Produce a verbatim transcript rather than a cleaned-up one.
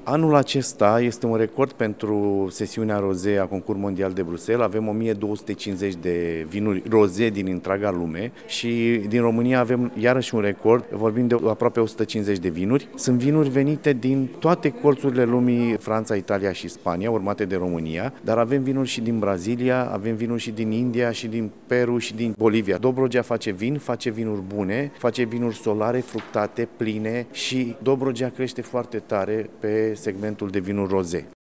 Anul acesta este un record pentru sesiunea rozee a Concurs Mondial de Bruxelles. Avem o mie două sute cincizeci de vinuri rozee din întreaga lume și din România avem iarăși un record, vorbim de aproape o sută cincizeci de vinuri. Sunt vinuri venite din toate colțurile lumii, Franța, Italia și Spania, urmate de România, dar avem vinuri și din Brazilia, avem vinuri și din India, și din Peru, și din Bolivia. Dobrogea face vin, face vinuri bune, face vinuri solare, fructate, pline și Dobrogea crește foarte tare pe segmentul de vinuri roze.